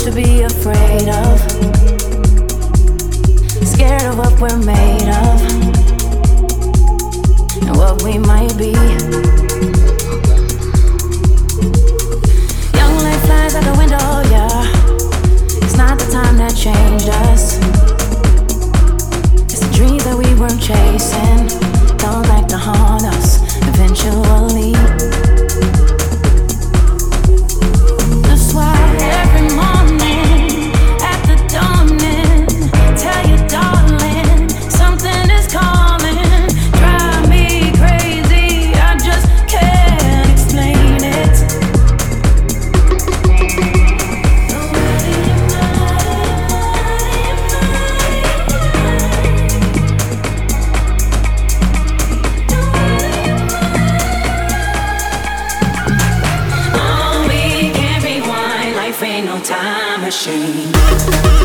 to be afraid of, scared of what we're made of and what we might be. Young life flies out the window, yeah. It's not the time that changed us. It's the dreams that we weren't chasing, come back to haunt us eventually. That's why every morning at the dawning, tell you darling, something is coming. Drive me crazy, I just can't explain it. The way you oh, we can't rewind, life ain't no time machine.